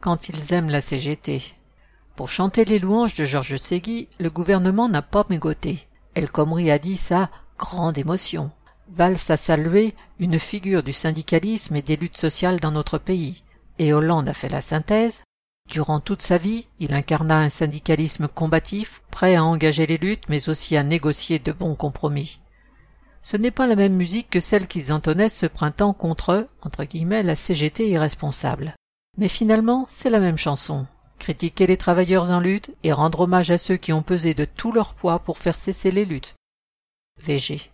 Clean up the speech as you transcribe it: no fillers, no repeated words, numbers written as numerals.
quand ils aiment la CGT. Pour chanter les louanges de Georges Ségui, le gouvernement n'a pas mégoté. El Khomri a dit sa grande émotion. Valls a salué une figure du syndicalisme et des luttes sociales dans notre pays. Et Hollande a fait la synthèse. Durant toute sa vie, il incarna un syndicalisme combatif, prêt à engager les luttes, mais aussi à négocier de bons compromis. Ce n'est pas la même musique que celle qu'ils entonnaient ce printemps contre, entre guillemets, la CGT irresponsable. Mais finalement, c'est la même chanson. Critiquer les travailleurs en lutte et rendre hommage à ceux qui ont pesé de tout leur poids pour faire cesser les luttes. VG.